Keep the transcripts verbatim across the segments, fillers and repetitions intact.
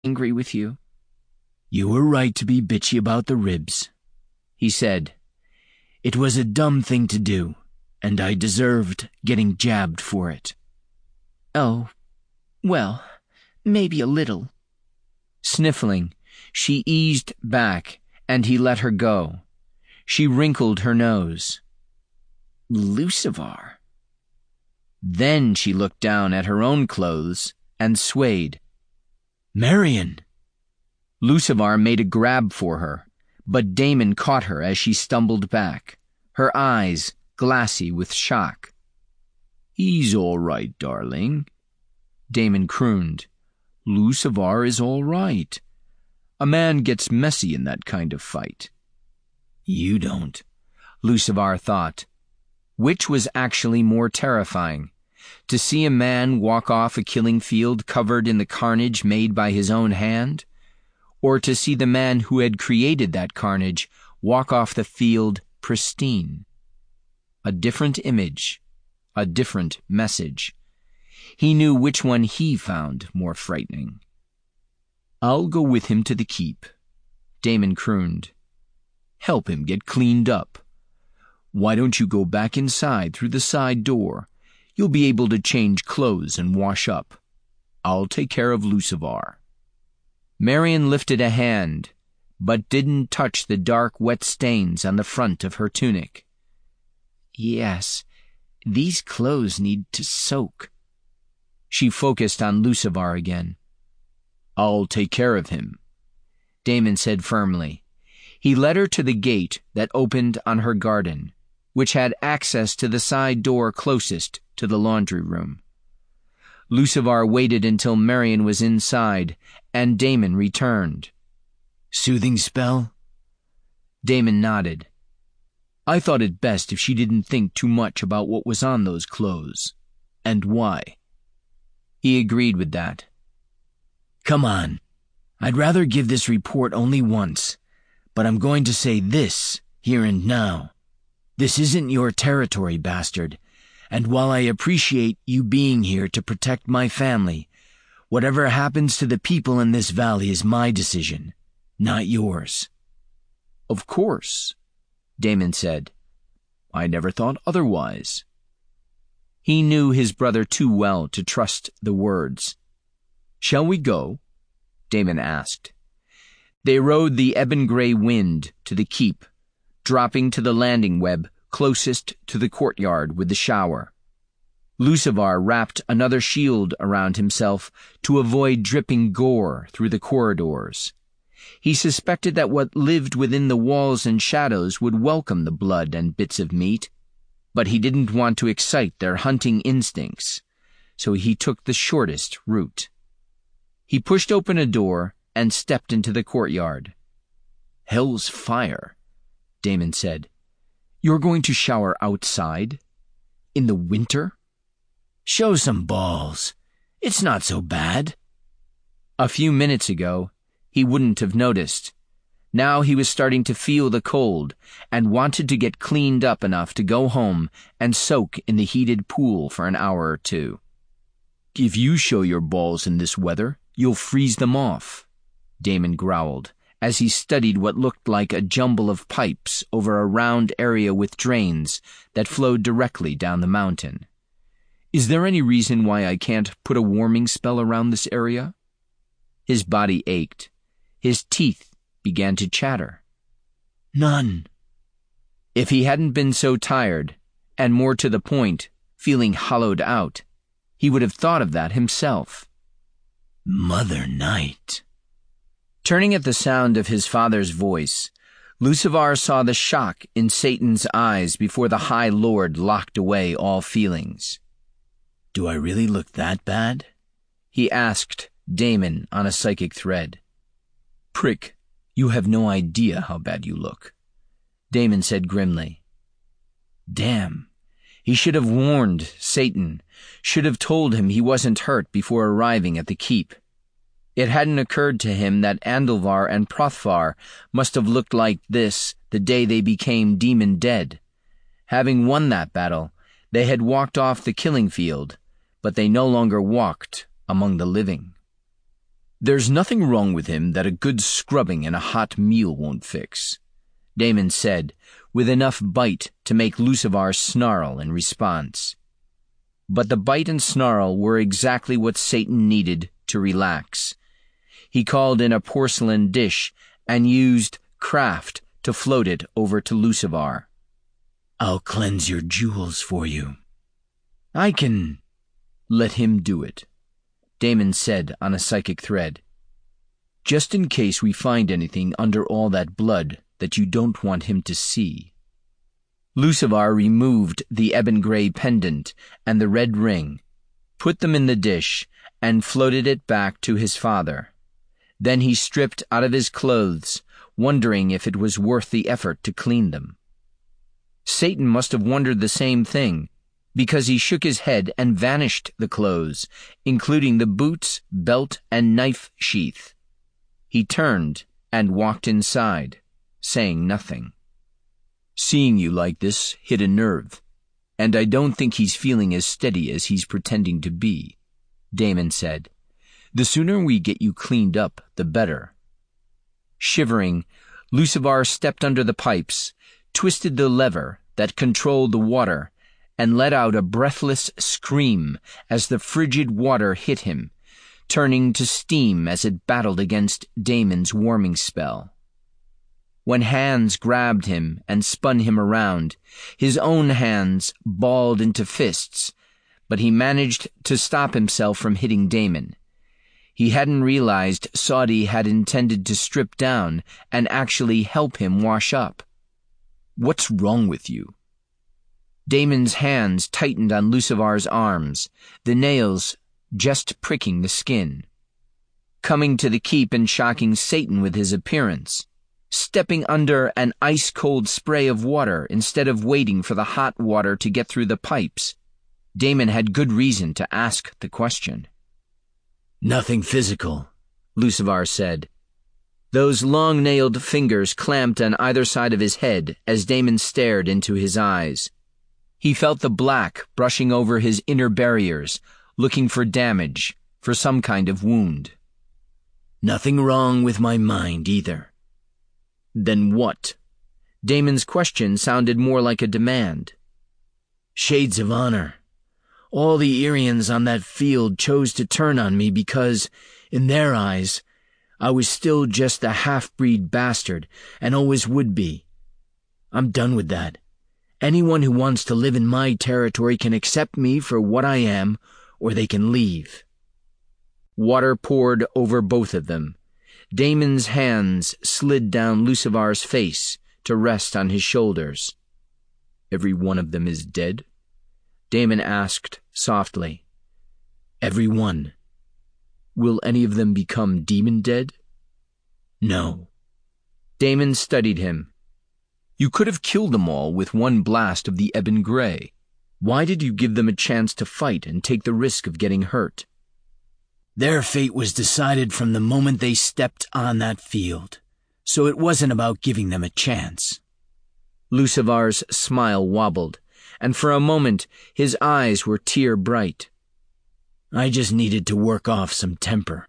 angry with you." "You were right to be bitchy about the ribs," he said. "It was a dumb thing to do, and I deserved getting jabbed for it." "Oh, well, maybe a little." Sniffling, she eased back, and he let her go. She wrinkled her nose. "Lucivar." Then she looked down at her own clothes and swayed. "Marion!" Lucivar made a grab for her, but Damon caught her as she stumbled back, her eyes glassy with shock. "He's all right, darling," Damon crooned. "Lucivar is all right. A man gets messy in that kind of fight." "You don't," Lucivar thought. Which was actually more terrifying, to see a man walk off a killing field covered in the carnage made by his own hand, or to see the man who had created that carnage walk off the field pristine? A different image, a different message. He knew which one he found more frightening. "I'll go with him to the keep," Damon crooned. "Help him get cleaned up. Why don't you go back inside through the side door? You'll be able to change clothes and wash up. I'll take care of Lucivar." Marion lifted a hand, but didn't touch the dark, wet stains on the front of her tunic. "Yes, these clothes need to soak." She focused on Lucivar again. "I'll take care of him," Damon said firmly. He led her to the gate that opened on her garden, which had access to the side door closest to the laundry room. Lucivar waited until Marion was inside, and Damon returned. "Soothing spell?" Damon nodded. "I thought it best if she didn't think too much about what was on those clothes, and why." He agreed with that. "Come on. I'd rather give this report only once, but I'm going to say this here and now. This isn't your territory, bastard, and while I appreciate you being here to protect my family, whatever happens to the people in this valley is my decision, not yours." "Of course," Damon said. "I never thought otherwise." He knew his brother too well to trust the words. "Shall we go?" Damon asked. They rode the ebon-gray wind to the keep, dropping to the landing web closest to the courtyard with the shower. Lucivar wrapped another shield around himself to avoid dripping gore through the corridors. He suspected that what lived within the walls and shadows would welcome the blood and bits of meat, but he didn't want to excite their hunting instincts, so he took the shortest route. He pushed open a door and stepped into the courtyard. "Hell's fire," Damon said. "You're going to shower outside? In the winter?" "Show some balls. It's not so bad." A few minutes ago, he wouldn't have noticed. Now he was starting to feel the cold and wanted to get cleaned up enough to go home and soak in the heated pool for an hour or two. "If you show your balls in this weather, you'll freeze them off," Damon growled, as he studied what looked like a jumble of pipes over a round area with drains that flowed directly down the mountain. "Is there any reason why I can't put a warming spell around this area?" His body ached. His teeth began to chatter. "None." If he hadn't been so tired, and more to the point, feeling hollowed out, he would have thought of that himself. "Mother Night." Turning at the sound of his father's voice, Lucivar saw the shock in Satan's eyes before the High Lord locked away all feelings. "Do I really look that bad?" he asked Damon on a psychic thread. "Prick, you have no idea how bad you look," Damon said grimly. Damn. He should have warned Satan, should have told him he wasn't hurt before arriving at the keep. It hadn't occurred to him that Andalvar and Prothvar must have looked like this the day they became demon dead. Having won that battle, they had walked off the killing field, but they no longer walked among the living. There's nothing wrong with him that a good scrubbing and a hot meal won't fix, Damon said, with enough bite to make Lucivar snarl in response. But the bite and snarl were exactly what Satan needed to relax. He called in a porcelain dish and used craft to float it over to Lucivar. I'll cleanse your jewels for you. I can let him do it, Damon said on a psychic thread. Just in case we find anything under all that blood that you don't want him to see. Lucivar removed the ebon-gray pendant and the red ring, put them in the dish, and floated it back to his father. Then he stripped out of his clothes, wondering if it was worth the effort to clean them. Satan must have wondered the same thing, because he shook his head and vanished the clothes, including the boots, belt, and knife sheath. He turned and walked inside, saying nothing. Seeing you like this hit a nerve, and I don't think he's feeling as steady as he's pretending to be, Damon said. The sooner we get you cleaned up, the better. Shivering, Lucivar stepped under the pipes, twisted the lever that controlled the water, and let out a breathless scream as the frigid water hit him, turning to steam as it battled against Damon's warming spell. When hands grabbed him and spun him around, his own hands balled into fists, but he managed to stop himself from hitting Damon. He hadn't realized Saudi had intended to strip down and actually help him wash up. What's wrong with you? Damon's hands tightened on Lucivar's arms, the nails just pricking the skin. Coming to the keep and shocking Satan with his appearance. Stepping under an ice-cold spray of water instead of waiting for the hot water to get through the pipes. Damon had good reason to ask the question. Nothing physical, Lucivar said. Those long-nailed fingers clamped on either side of his head as Damon stared into his eyes. He felt the black brushing over his inner barriers, looking for damage, for some kind of wound. Nothing wrong with my mind either. Then what? Damon's question sounded more like a demand. Shades of honor. All the Irians on that field chose to turn on me because, in their eyes, I was still just a half-breed bastard and always would be. I'm done with that. Anyone who wants to live in my territory can accept me for what I am, or they can leave. Water poured over both of them. Damon's hands slid down Lucivar's face to rest on his shoulders. Every one of them is dead? Damon asked softly. Every one. Will any of them become demon dead? No. Damon studied him. You could have killed them all with one blast of the Ebon Gray. Why did you give them a chance to fight and take the risk of getting hurt? Their fate was decided from the moment they stepped on that field, so it wasn't about giving them a chance. Lucivar's smile wobbled, and for a moment his eyes were tear-bright. I just needed to work off some temper.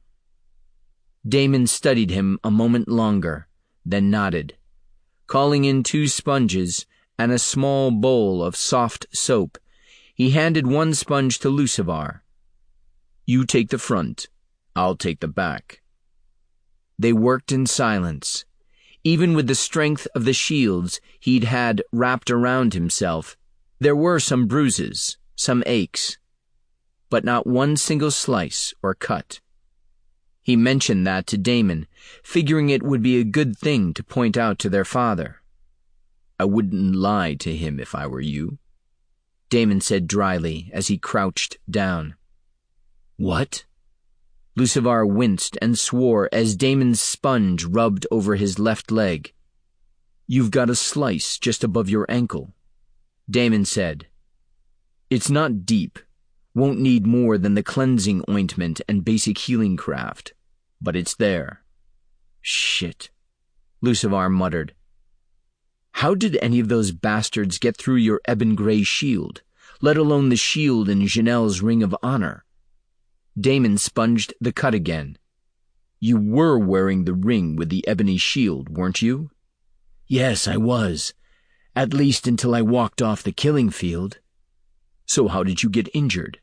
Damon studied him a moment longer, then nodded. Calling in two sponges and a small bowl of soft soap, he handed one sponge to Lucivar. You take the front, I'll take the back. They worked in silence. Even with the strength of the shields he'd had wrapped around himself, there were some bruises, some aches, but not one single slice or cut. He mentioned that to Damon, figuring it would be a good thing to point out to their father. I wouldn't lie to him if I were you, Damon said dryly as he crouched down. What? Lucivar winced and swore as Damon's sponge rubbed over his left leg. You've got a slice just above your ankle, Damon said. It's not deep, won't need more than the cleansing ointment and basic healing craft, but it's there. Shit, Lucivar muttered. How did any of those bastards get through your Ebon Gray shield, let alone the shield in Janelle's Ring of Honor? Damon sponged the cut again. You were wearing the ring with the ebony shield, weren't you? Yes, I was. At least until I walked off the killing field. So how did you get injured?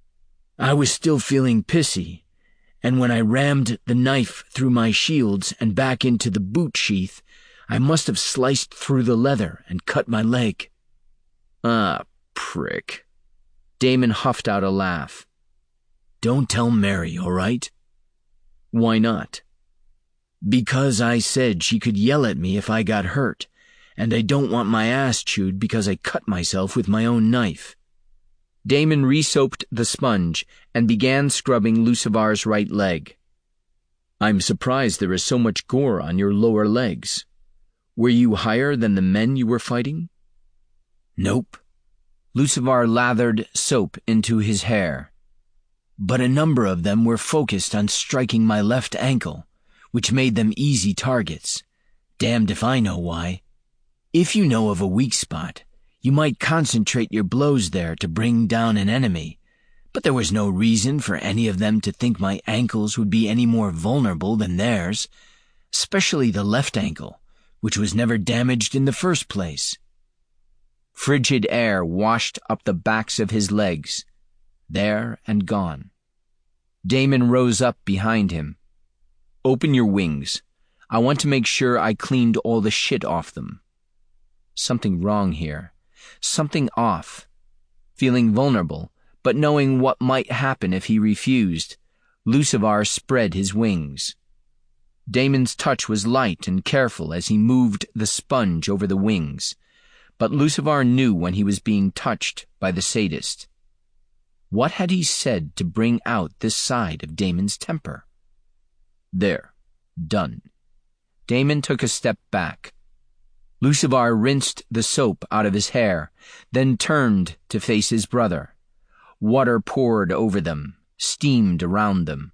I was still feeling pissy, and when I rammed the knife through my shields and back into the boot sheath, I must have sliced through the leather and cut my leg. Ah, prick. Damon huffed out a laugh. Don't tell Mary, all right? Why not? Because I said she could yell at me if I got hurt, and I don't want my ass chewed because I cut myself with my own knife. Damon re-soaped the sponge and began scrubbing Lucivar's right leg. I'm surprised there is so much gore on your lower legs. Were you higher than the men you were fighting? Nope. Lucivar lathered soap into his hair. But a number of them were focused on striking my left ankle, which made them easy targets. Damned if I know why. If you know of a weak spot, you might concentrate your blows there to bring down an enemy, but there was no reason for any of them to think my ankles would be any more vulnerable than theirs, especially the left ankle, which was never damaged in the first place. Frigid air washed up the backs of his legs, there and gone. Damon rose up behind him. Open your wings. I want to make sure I cleaned all the shit off them. Something wrong here. Something off. Feeling vulnerable, but knowing what might happen if he refused, Lucivar spread his wings. Damon's touch was light and careful as he moved the sponge over the wings, but Lucivar knew when he was being touched by the sadist. What had he said to bring out this side of Damon's temper? There. Done. Damon took a step back. Lucivar rinsed the soap out of his hair, then turned to face his brother. Water poured over them, steamed around them.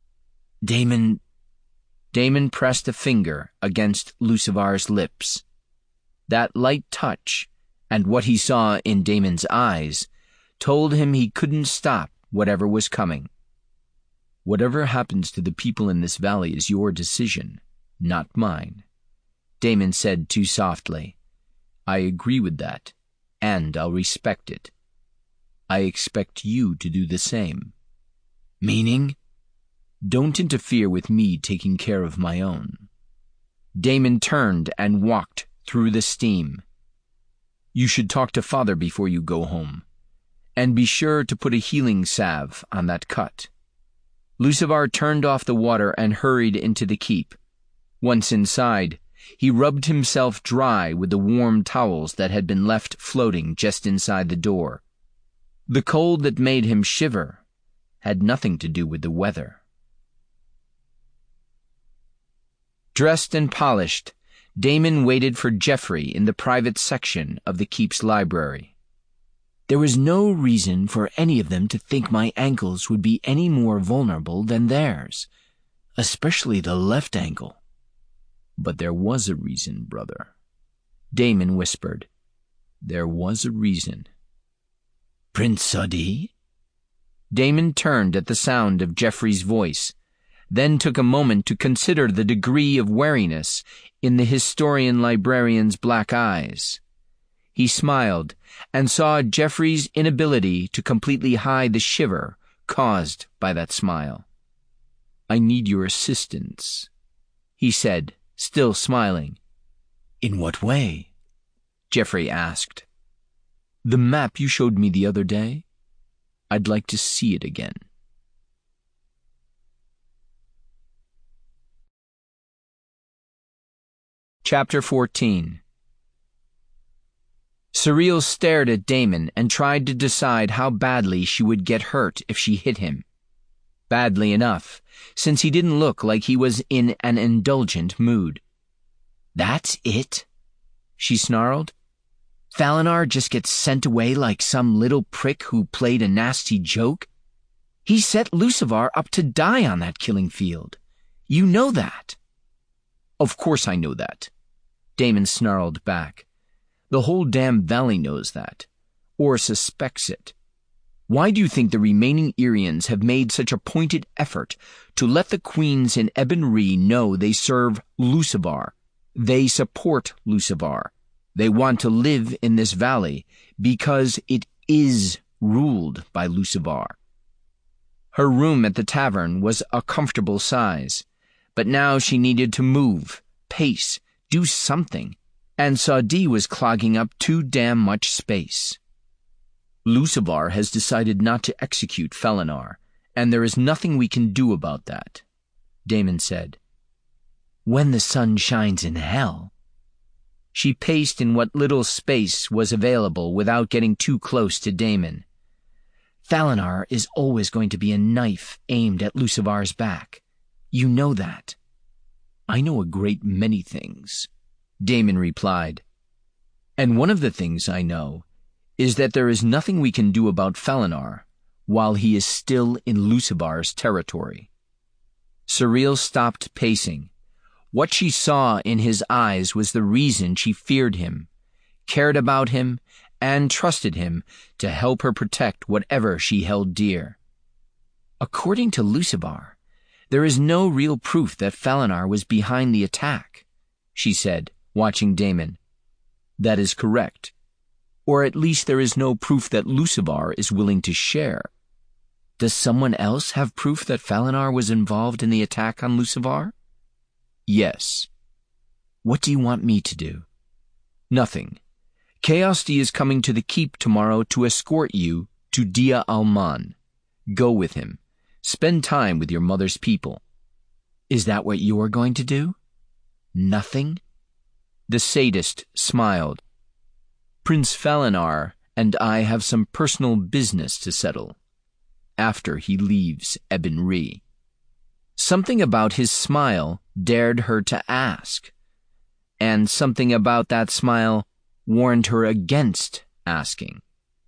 Damon... Damon pressed a finger against Lucivar's lips. That light touch, and what he saw in Damon's eyes, told him he couldn't stop whatever was coming. Whatever happens to the people in this valley is your decision, not mine, Damon said too softly. I agree with that, and I'll respect it. I expect you to do the same. Meaning? Don't interfere with me taking care of my own. Damon turned and walked through the steam. You should talk to Father before you go home. And be sure to put a healing salve on that cut. Lucivar turned off the water and hurried into the keep. Once inside, he rubbed himself dry with the warm towels that had been left floating just inside the door. The cold that made him shiver had nothing to do with the weather. Dressed and polished, Damon waited for Geoffrey in the private section of the keep's library. There was no reason for any of them to think my ankles would be any more vulnerable than theirs, especially the left ankle. But there was a reason, brother. Damon whispered. There was a reason. Prince Sadi? Damon turned at the sound of Geoffrey's voice, then took a moment to consider the degree of wariness in the historian-librarian's black eyes. He smiled and saw Geoffrey's inability to completely hide the shiver caused by that smile. I need your assistance, he said, still smiling. In what way? Geoffrey asked. The map you showed me the other day? I'd like to see it again. Chapter fourteen. Surreal stared at Damon and tried to decide how badly she would get hurt if she hit him. Badly enough, since he didn't look like he was in an indulgent mood. That's it? She snarled. Falinar just gets sent away like some little prick who played a nasty joke? He set Lucivar up to die on that killing field. You know that. Of course I know that, Damon snarled back. The whole damn valley knows that, or suspects it. Why do you think the remaining Irians have made such a pointed effort to let the queens in Ebon Re know they serve Lucivar? They support Lucivar. They want to live in this valley because it is ruled by Lucivar. Her room at the tavern was a comfortable size, but now she needed to move, pace, do something, and Saudi was clogging up too damn much space. Lucivar has decided not to execute Felinar, and there is nothing we can do about that, Damon said. When the sun shines in hell. She paced in what little space was available without getting too close to Damon. Felinar is always going to be a knife aimed at Lucivar's back. You know that. I know a great many things, Damon replied. And one of the things I know is that there is nothing we can do about Felinar while he is still in Lucivar's territory. Surreal stopped pacing. What she saw in his eyes was the reason she feared him, cared about him, and trusted him to help her protect whatever she held dear. According to Lucivar, there is no real proof that Felinar was behind the attack, she said, watching Damon. That is correct. Or at least there is no proof that Lucivar is willing to share. Does someone else have proof that Felinar was involved in the attack on Lucivar? Yes. What do you want me to do? Nothing. Chaosdi is coming to the keep tomorrow to escort you to Dia Alman. Go with him. Spend time with your mother's people. Is that what you are going to do? Nothing? The sadist smiled. Prince Felinar and I have some personal business to settle after he leaves Ebon Re. Something about his smile dared her to ask, and something about that smile warned her against asking.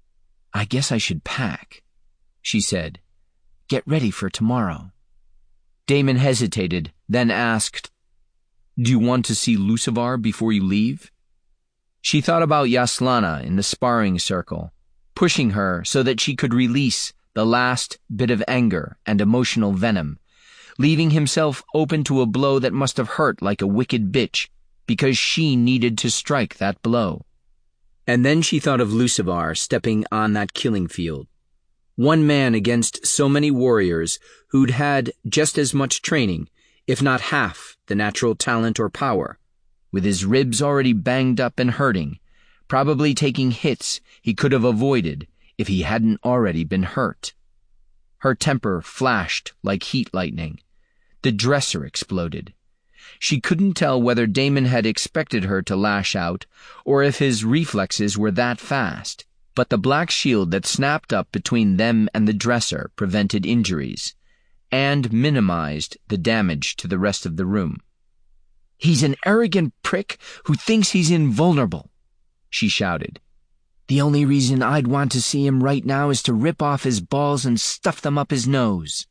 I guess I should pack, she said. Get ready for tomorrow. Damon hesitated, then asked, Do you want to see Lucivar before you leave? She thought about Yaslana in the sparring circle, pushing her so that she could release the last bit of anger and emotional venom, leaving himself open to a blow that must have hurt like a wicked bitch because she needed to strike that blow. And then she thought of Lucivar stepping on that killing field. One man against so many warriors who'd had just as much training, if not half the natural talent or power, with his ribs already banged up and hurting, probably taking hits he could have avoided if he hadn't already been hurt. Her temper flashed like heat lightning. The dresser exploded. She couldn't tell whether Damon had expected her to lash out or if his reflexes were that fast, but the black shield that snapped up between them and the dresser prevented injuries and minimized the damage to the rest of the room. He's an arrogant prick who thinks he's invulnerable, she shouted. The only reason I'd want to see him right now is to rip off his balls and stuff them up his nose.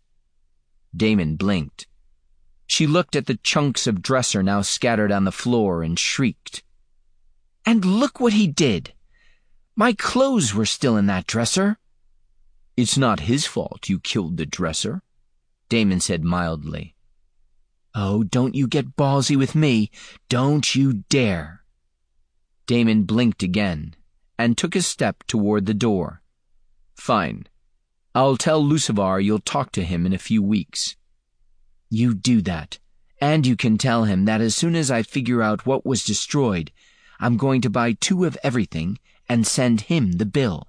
Damon blinked. She looked at the chunks of dresser now scattered on the floor and shrieked. And look what he did! My clothes were still in that dresser. It's not his fault you killed the dresser, Damon said mildly. Oh, don't you get ballsy with me. Don't you dare. Damon blinked again and took a step toward the door. Fine. I'll tell Lucivar you'll talk to him in a few weeks. You do that, and you can tell him that as soon as I figure out what was destroyed, I'm going to buy two of everything and send him the bill.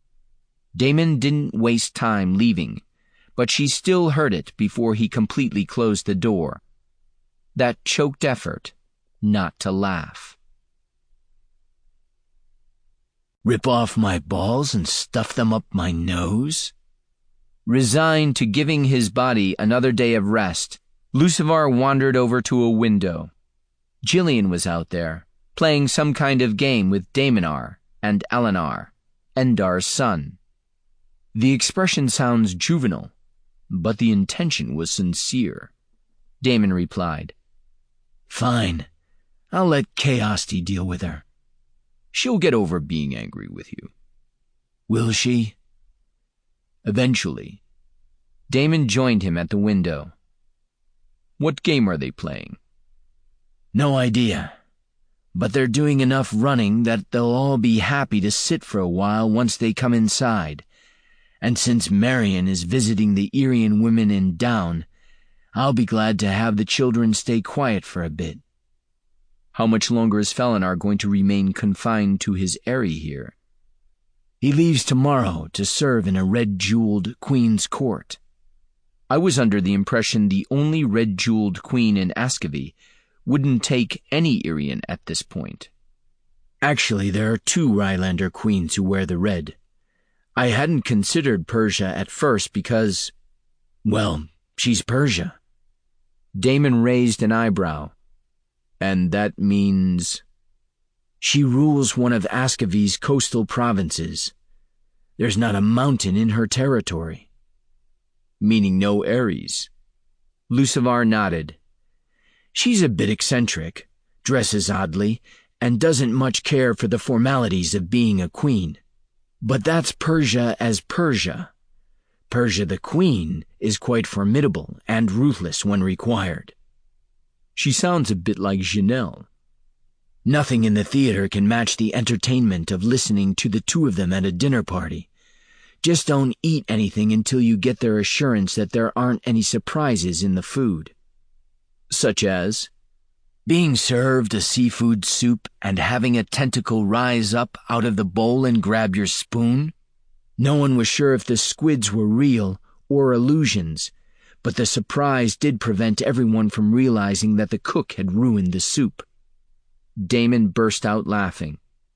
Damon didn't waste time leaving, but she still heard it before he completely closed the door. That choked effort not to laugh. Rip off my balls and stuff them up my nose? Resigned to giving his body another day of rest, Lucivar wandered over to a window. Jillian was out there, playing some kind of game with Damonar and Elenar, Endar's son. The expression sounds juvenile, but the intention was sincere, Damon replied. Fine. I'll let Chaosdi deal with her. She'll get over being angry with you. Will she? Eventually. Damon joined him at the window. What game are they playing? No idea. But they're doing enough running that they'll all be happy to sit for a while once they come inside. And since Marion is visiting the Irian women in Down, I'll be glad to have the children stay quiet for a bit. How much longer is Felinar going to remain confined to his eyrie here? He leaves tomorrow to serve in a red-jeweled queen's court. I was under the impression the only red-jeweled queen in Ascavy wouldn't take any Irian at this point. Actually, there are two Rylander queens who wear the red. I hadn't considered Persia at first because, well, she's Persia. Damon raised an eyebrow. And that means? She rules one of Ascavy's coastal provinces. There's not a mountain in her territory. Meaning no Ares. Lucivar nodded. She's a bit eccentric, dresses oddly, and doesn't much care for the formalities of being a queen. But that's Persia as Persia. Persia the queen is quite formidable and ruthless when required. She sounds a bit like Janelle. Nothing in the theater can match the entertainment of listening to the two of them at a dinner party. Just don't eat anything until you get their assurance that there aren't any surprises in the food. Such as? Being served a seafood soup and having a tentacle rise up out of the bowl and grab your spoon. No one was sure if the squids were real or illusions, but the surprise did prevent everyone from realizing that the cook had ruined the soup. Damon burst out laughing.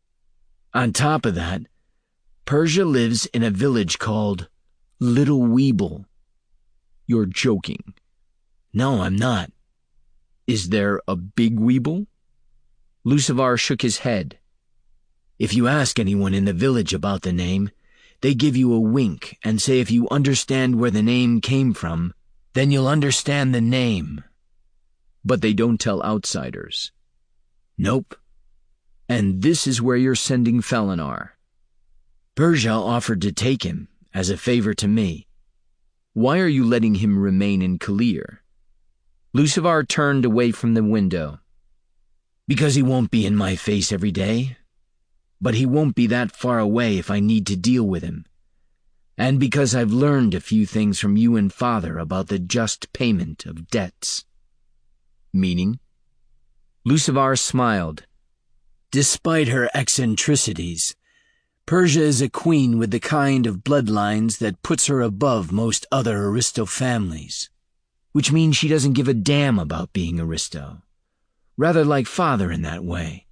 On top of that, Persia lives in a village called Little Weeble. You're joking. No, I'm not. Is there a Big Weeble? Lucivar shook his head. If you ask anyone in the village about the name, they give you a wink and say if you understand where the name came from, then you'll understand the name. But they don't tell outsiders. Nope. And this is where you're sending Felinar. Persia offered to take him, as a favor to me. Why are you letting him remain in Kalir? Lucivar turned away from the window. Because he won't be in my face every day. But he won't be that far away if I need to deal with him. And because I've learned a few things from you and Father about the just payment of debts. Meaning? Lucivar smiled. Despite her eccentricities, Persia is a queen with the kind of bloodlines that puts her above most other aristo families. Which means she doesn't give a damn about being aristo. Rather like Father in that way.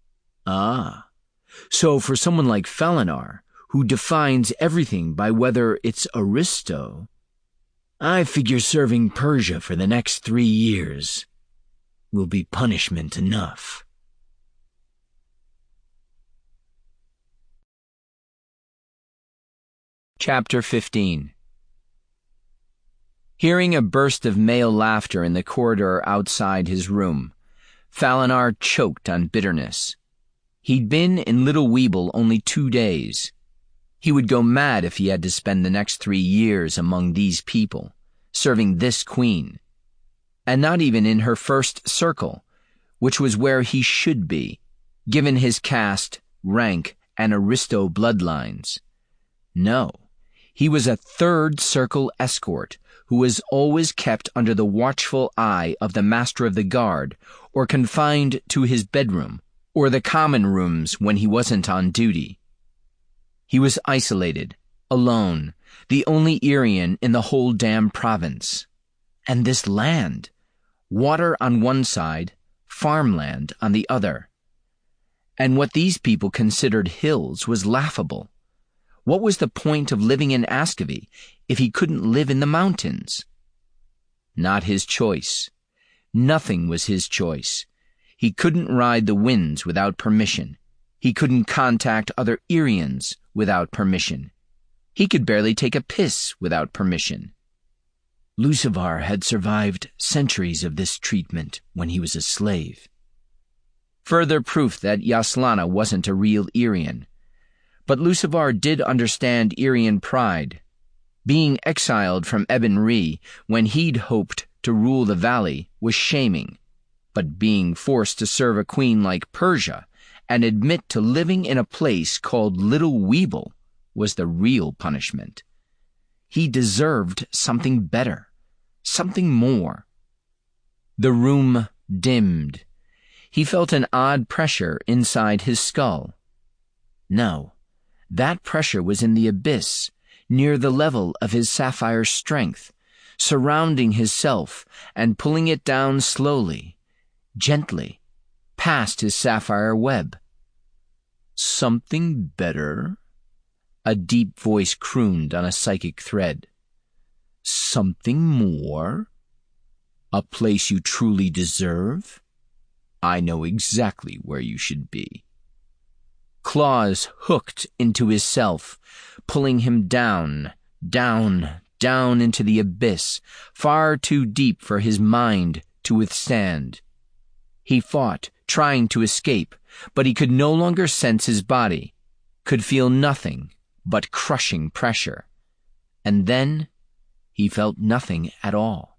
Ah, so for someone like Felinar, who defines everything by whether it's aristo, I figure serving Persia for the next three years will be punishment enough. Chapter fifteen. Hearing a burst of male laughter in the corridor outside his room, Felinar choked on bitterness. He'd been in Little Weeble only two days. He would go mad if he had to spend the next three years among these people, serving this queen. And not even in her first circle, which was where he should be, given his caste, rank, and aristo bloodlines. No, he was a third circle escort who was always kept under the watchful eye of the master of the guard, or confined to his bedroom, or the common rooms when he wasn't on duty. He was isolated, alone, the only Irian in the whole damn province. And this land, water on one side, farmland on the other. And what these people considered hills was laughable. What was the point of living in Ascavy if he couldn't live in the mountains? Not his choice. Nothing was his choice. He couldn't ride the winds without permission. He couldn't contact other Irians without permission. He could barely take a piss without permission. Lucivar had survived centuries of this treatment when he was a slave. Further proof that Yaslana wasn't a real Irian. But Lucivar did understand Irian pride. Being exiled from Ebon Re when he'd hoped to rule the valley was shaming, but being forced to serve a queen like Persia and admit to living in a place called Little Weeble was the real punishment. He deserved something better, something more. The room dimmed. He felt an odd pressure inside his skull. No, that pressure was in the abyss, near the level of his sapphire strength, surrounding his self and pulling it down slowly, gently, past his sapphire web. Something better? A deep voice crooned on a psychic thread. Something more? A place you truly deserve? I know exactly where you should be. Claws hooked into his self, pulling him down, down, down into the abyss, far too deep for his mind to withstand. He fought, trying to escape, but he could no longer sense his body, could feel nothing but crushing pressure. And then he felt nothing at all.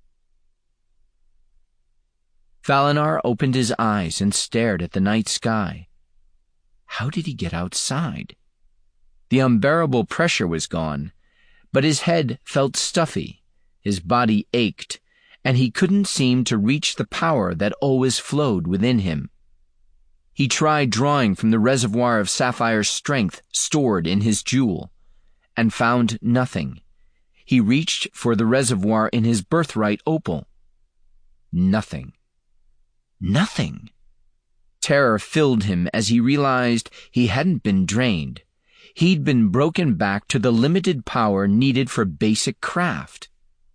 Falinar opened his eyes and stared at the night sky. How did he get outside? The unbearable pressure was gone, but his head felt stuffy, his body ached, and he couldn't seem to reach the power that always flowed within him. He tried drawing from the reservoir of sapphire strength stored in his jewel, and found nothing. He reached for the reservoir in his birthright opal. Nothing. Nothing. Terror filled him as he realized he hadn't been drained. He'd been broken back to the limited power needed for basic craft.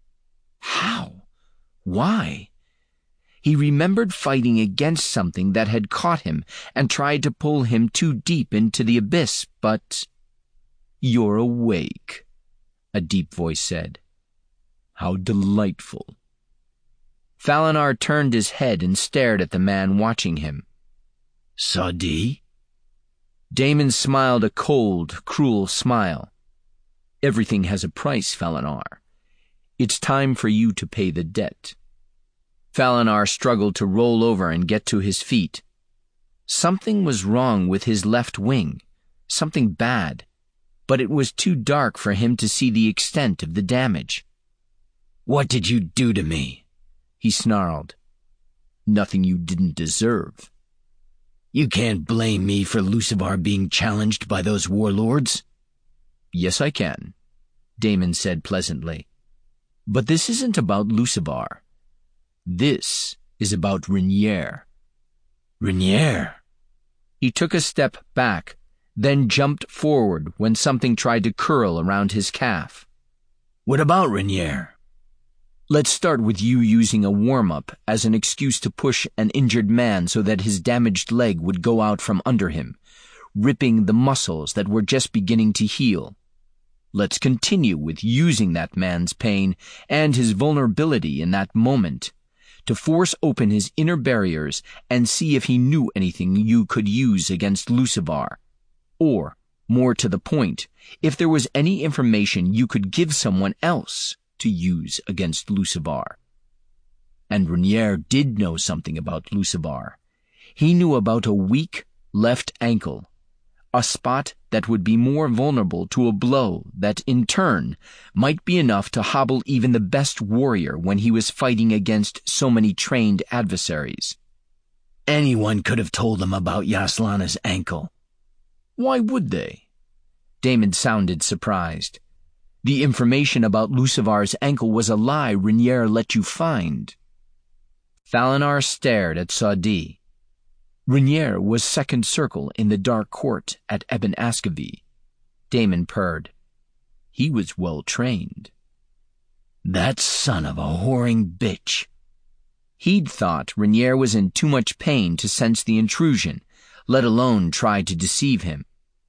How? Why? He remembered fighting against something that had caught him and tried to pull him too deep into the abyss, but... You're awake, a deep voice said. How delightful. Falinar turned his head and stared at the man watching him. Sadi? Damon smiled a cold, cruel smile. Everything has a price, Falinar. It's time for you to pay the debt. Falinar struggled to roll over and get to his feet. Something was wrong with his left wing, something bad, but it was too dark for him to see the extent of the damage. What did you do to me? He snarled. Nothing you didn't deserve. You can't blame me for Lucivar being challenged by those warlords. Yes, I can, Damon said pleasantly. But this isn't about Lucivar. This is about Renier. Renier? He took a step back, then jumped forward when something tried to curl around his calf. What about Renier? Let's start with you using a warm-up as an excuse to push an injured man so that his damaged leg would go out from under him, ripping the muscles that were just beginning to heal. Let's continue with using that man's pain and his vulnerability in that moment to force open his inner barriers and see if he knew anything you could use against Lucivar. Or, more to the point, if there was any information you could give someone else to use against Lucivar. And Renier did know something about Lucivar. He knew about a weak left ankle, a spot that would be more vulnerable to a blow that, in turn, might be enough to hobble even the best warrior when he was fighting against so many trained adversaries. Anyone could have told them about Yaslana's ankle. Why would they? Damon sounded surprised. The information about Lucivar's ankle was a lie Renier let you find. Falinar stared at Sadi. Renier was second circle in the Dark Court at Ebon Askevi. Damon purred. He was well trained. That son of a whoring bitch. He'd thought Renier was in too much pain to sense the intrusion, let alone try to deceive him.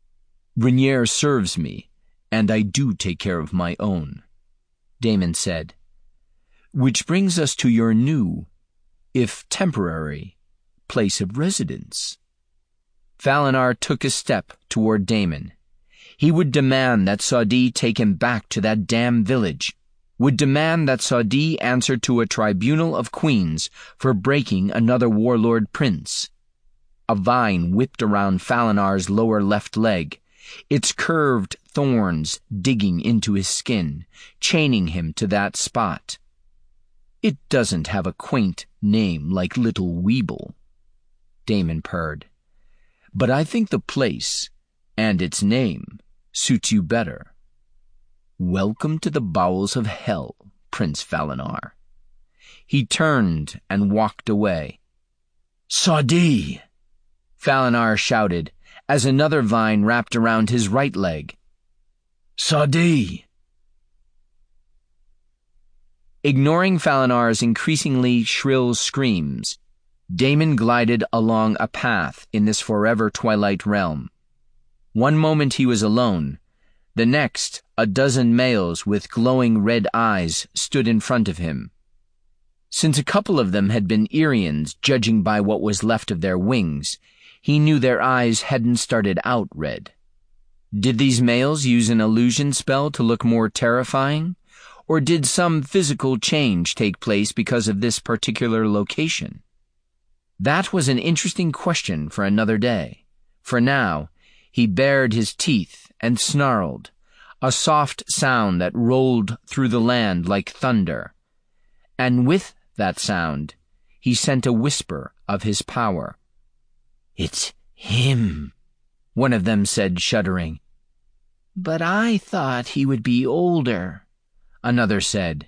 Renier serves me, and I do take care of my own, Damon said. Which brings us to your new, if temporary, place of residence. Falinar took a step toward Damon. He would demand that Saudi take him back to that damn village, would demand that Saudi answer to a tribunal of queens for breaking another warlord prince. A vine whipped around Falinar's lower left leg, its curved thorns digging into his skin, chaining him to that spot. It doesn't have a quaint name like Little Weeble, Damon purred. But I think the place, and its name, suits you better. Welcome to the bowels of hell, Prince Falinar. He turned and walked away. Saudi! Falinar shouted as another vine wrapped around his right leg. Saudi! Ignoring Falinar's increasingly shrill screams, Damon glided along a path in this forever twilight realm. One moment he was alone, the next a dozen males with glowing red eyes stood in front of him. Since a couple of them had been Irians, judging by what was left of their wings, he knew their eyes hadn't started out red. Did these males use an illusion spell to look more terrifying? Or did some physical change take place because of this particular location? That was an interesting question for another day. For now, he bared his teeth and snarled, a soft sound that rolled through the land like thunder. And with that sound, he sent a whisper of his power. It's him, one of them said, shuddering. But I thought he would be older, another said.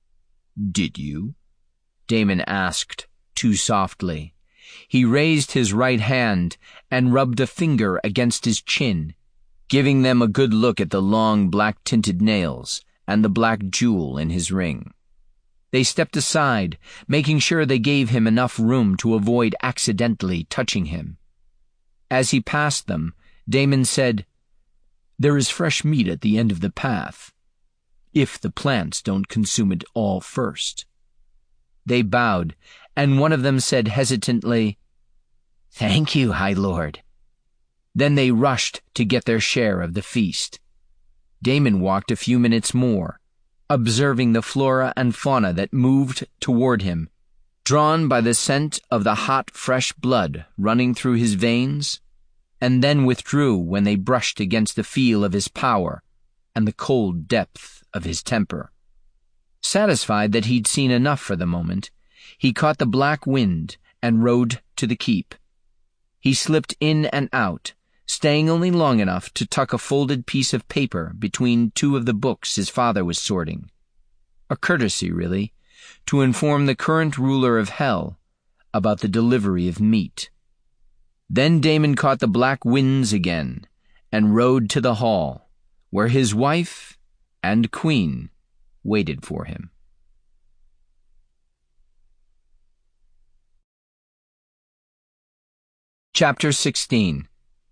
Did you? Damon asked, too softly. He raised his right hand and rubbed a finger against his chin, giving them a good look at the long black-tinted nails and the black jewel in his ring. They stepped aside, making sure they gave him enough room to avoid accidentally touching him. As he passed them, Damon said, "There is fresh meat at the end of the path, if the plants don't consume it all first." They bowed, and one of them said hesitantly, "Thank you, High Lord." Then they rushed to get their share of the feast. Damon walked a few minutes more, observing the flora and fauna that moved toward him, drawn by the scent of the hot, fresh blood running through his veins, and then withdrew when they brushed against the feel of his power and the cold depth of his temper. Satisfied that he'd seen enough for the moment, he caught the black wind and rode to the keep. He slipped in and out, staying only long enough to tuck a folded piece of paper between two of the books his father was sorting. A courtesy, really, to inform the current ruler of Hell about the delivery of meat. Then Damon caught the black winds again and rode to the hall, where his wife and queen waited for him. Chapter sixteen.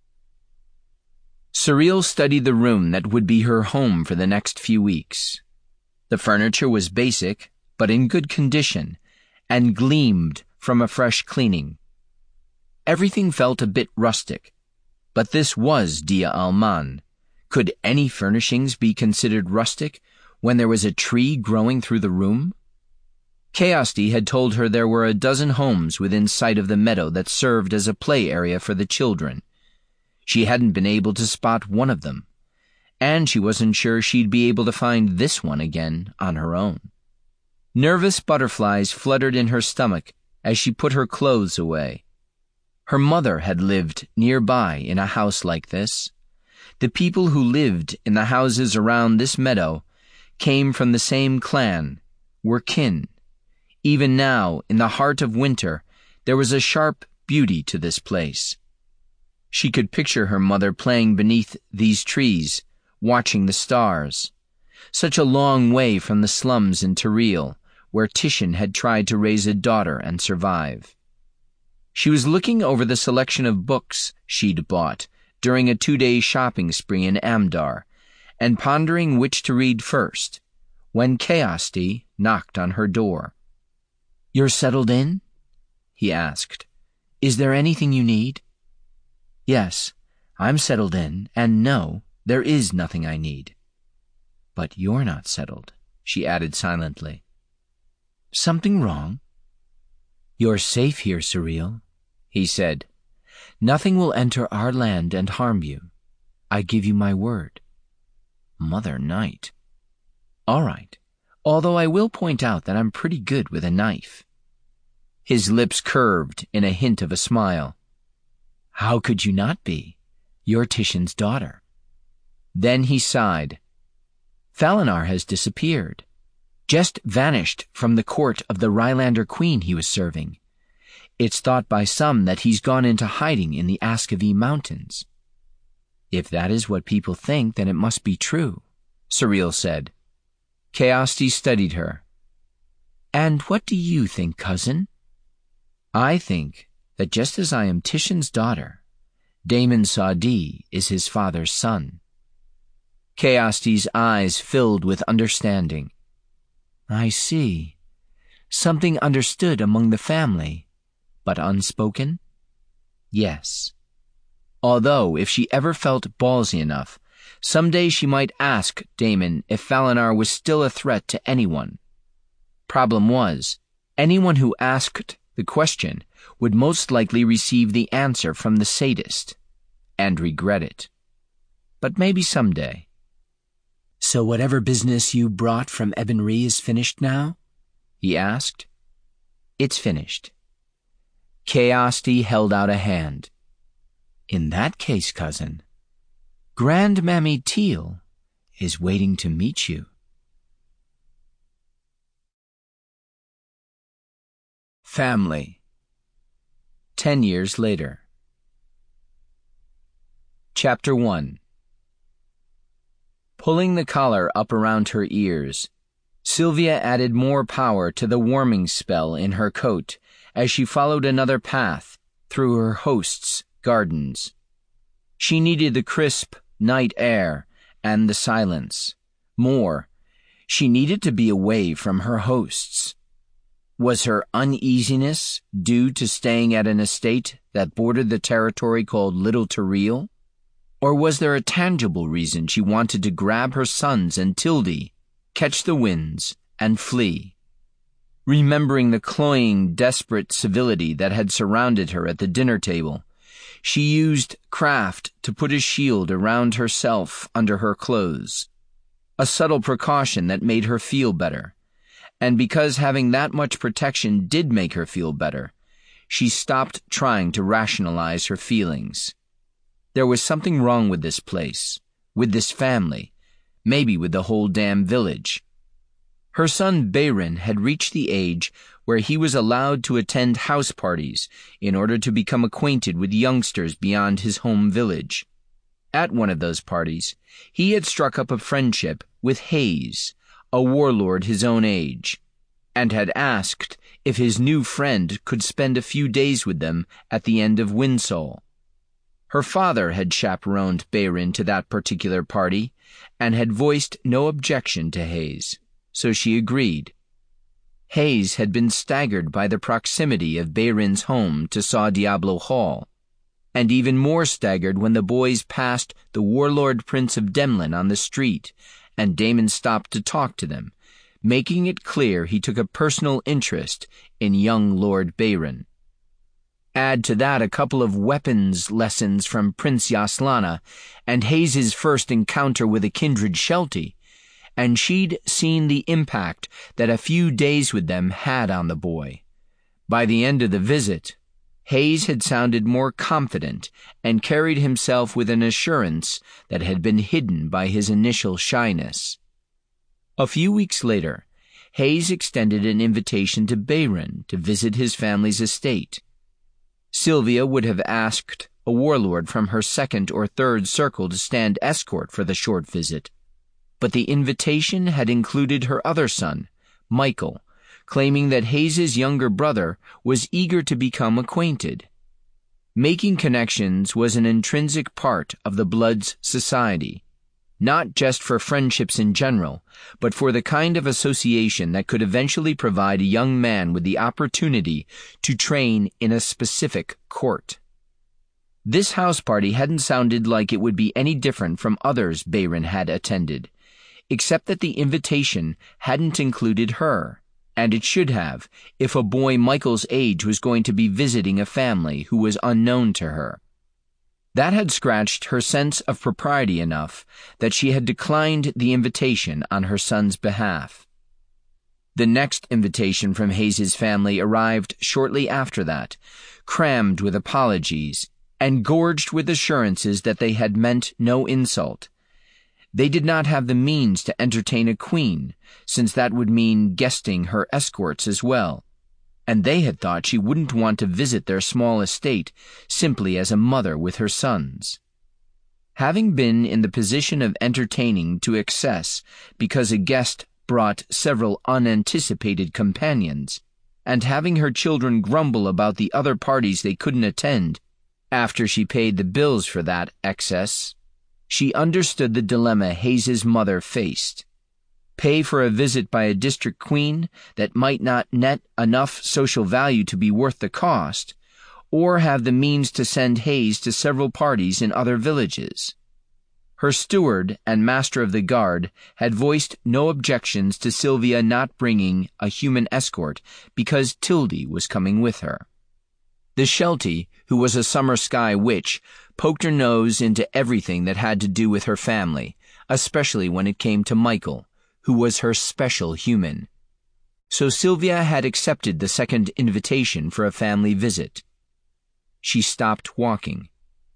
Surreal studied the room that would be her home for the next few weeks. The furniture was basic, but in good condition, and gleamed from a fresh cleaning. Everything felt a bit rustic, but this was Dia al-Man. Could any furnishings be considered rustic when there was a tree growing through the room? Chaosty had told her there were a dozen homes within sight of the meadow that served as a play area for the children. She hadn't been able to spot one of them, and she wasn't sure she'd be able to find this one again on her own. Nervous butterflies fluttered in her stomach as she put her clothes away. Her mother had lived nearby in a house like this. The people who lived in the houses around this meadow came from the same clan, were kin. Even now, in the heart of winter, there was a sharp beauty to this place. She could picture her mother playing beneath these trees, watching the stars. Such a long way from the slums in Teril, where Titian had tried to raise a daughter and survive. She was looking over the selection of books she'd bought during a two-day shopping spree in Amdar, and pondering which to read first, when Chaosty knocked on her door. "You're settled in?" he asked. "Is there anything you need?" "Yes, I'm settled in, and no, There is nothing I need. But you're not settled, she added silently. Something wrong? You're safe here, Suriel, he said. Nothing will enter our land and harm you. I give you my word. Mother Night. All right, although I will point out that I'm pretty good with a knife. His lips curved in a hint of a smile. How could you not be? You're Titian's daughter. Then he sighed. Falinar has disappeared. Just vanished from the court of the Rylander queen he was serving. It's thought by some that he's gone into hiding in the Askavee Mountains. If that is what people think, then it must be true, Suriel said. Caoste studied her. And what do you think, cousin? I think that just as I am Titian's daughter, Damon Sadi is his father's son. Caoste's eyes filled with understanding. I see. Something understood among the family, but unspoken? Yes. Although, if she ever felt ballsy enough, someday she might ask Damon if Falinar was still a threat to anyone. Problem was, anyone who asked the question would most likely receive the answer from the sadist, and regret it. But maybe someday. So whatever business you brought from Ebonree is finished now? He asked. It's finished. Caoste held out a hand. In that case, cousin, Grandmammy Teal is waiting to meet you. Family. Ten years later. Chapter one. Pulling the collar up around her ears, Sylvia added more power to the warming spell in her coat as she followed another path through her host's gardens. She needed the crisp night air and the silence. More, she needed to be away from her hosts. Was her uneasiness due to staying at an estate that bordered the territory called Little Terreel? Or was there a tangible reason she wanted to grab her sons and Tildy, catch the winds, and flee? Remembering the cloying, desperate civility that had surrounded her at the dinner table, she used craft to put a shield around herself under her clothes, a subtle precaution that made her feel better. And because having that much protection did make her feel better, she stopped trying to rationalize her feelings. There was something wrong with this place, with this family, maybe with the whole damn village. Her son Bayron had reached the age where he was allowed to attend house parties in order to become acquainted with youngsters beyond his home village. At one of those parties, he had struck up a friendship with Hayes, a warlord his own age, and had asked if his new friend could spend a few days with them at the end of Windsole. Her father had chaperoned Bayron to that particular party, and had voiced no objection to Hayes, so she agreed. Hayes had been staggered by the proximity of Bayron's home to Sa Diablo Hall, and even more staggered when the boys passed the warlord Prince of Demlin on the street, and Damon stopped to talk to them, making it clear he took a personal interest in young Lord Bayron. Add to that a couple of weapons lessons from Prince Yaslana, and Hayes's first encounter with a kindred Sheltie, and she'd seen the impact that a few days with them had on the boy. By the end of the visit, Hayes had sounded more confident and carried himself with an assurance that had been hidden by his initial shyness. A few weeks later, Hayes extended an invitation to Bayron to visit his family's estate. Sylvia would have asked a warlord from her second or third circle to stand escort for the short visit, but the invitation had included her other son, Michael, claiming that Hayes's younger brother was eager to become acquainted. Making connections was an intrinsic part of the Bloods society, not just for friendships in general, but for the kind of association that could eventually provide a young man with the opportunity to train in a specific court. This house party hadn't sounded like it would be any different from others Bayron had attended, except that the invitation hadn't included her, and it should have, if a boy Michael's age was going to be visiting a family who was unknown to her. That had scratched her sense of propriety enough that she had declined the invitation on her son's behalf. The next invitation from Hayes's family arrived shortly after that, crammed with apologies and gorged with assurances that they had meant no insult. They did not have the means to entertain a queen, since that would mean guesting her escorts as well, and they had thought she wouldn't want to visit their small estate simply as a mother with her sons. Having been in the position of entertaining to excess because a guest brought several unanticipated companions, and having her children grumble about the other parties they couldn't attend after she paid the bills for that excess, she understood the dilemma Hayes's mother faced. Pay for a visit by a district queen that might not net enough social value to be worth the cost, or have the means to send Hayes to several parties in other villages. Her steward and master of the guard had voiced no objections to Sylvia not bringing a human escort because Tildy was coming with her. The Sheltie, who was a summer sky witch, poked her nose into everything that had to do with her family, especially when it came to Michael, who was her special human. So Sylvia had accepted the second invitation for a family visit. She stopped walking.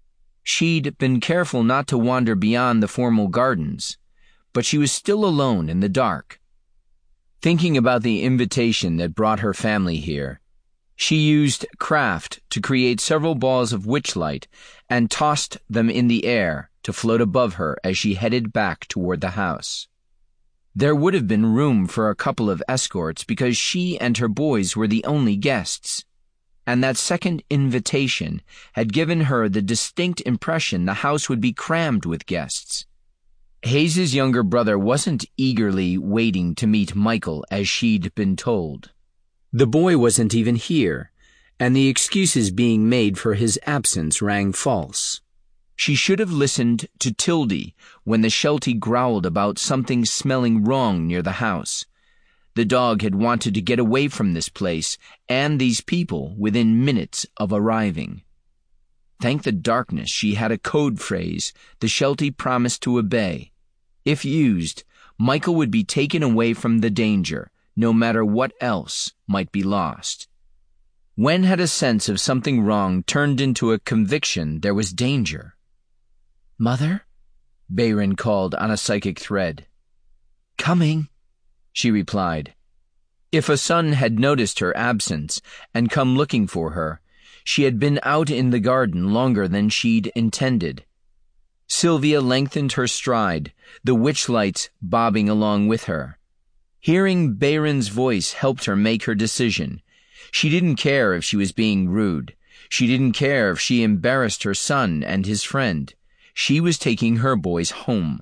She'd been careful not to wander beyond the formal gardens, but she was still alone in the dark. Thinking about the invitation that brought her family here, she used craft to create several balls of witchlight and tossed them in the air to float above her as she headed back toward the house. There would have been room for a couple of escorts because she and her boys were the only guests, and that second invitation had given her the distinct impression the house would be crammed with guests. Hayes's younger brother wasn't eagerly waiting to meet Michael as she'd been told. The boy wasn't even here, and the excuses being made for his absence rang false. She should have listened to Tildy when the Sheltie growled about something smelling wrong near the house. The dog had wanted to get away from this place and these people within minutes of arriving. Thank the darkness she had a code phrase the Sheltie promised to obey. If used, Michael would be taken away from the danger, no matter what else might be lost. When had a sense of something wrong turned into a conviction there was danger? "Mother?" Bayron called on a psychic thread. "Coming," she replied. If a son had noticed her absence and come looking for her, she had been out in the garden longer than she'd intended. Sylvia lengthened her stride, the witchlights bobbing along with her. Hearing Bayron's voice helped her make her decision. She didn't care if she was being rude. She didn't care if she embarrassed her son and his friend. She was taking her boys home.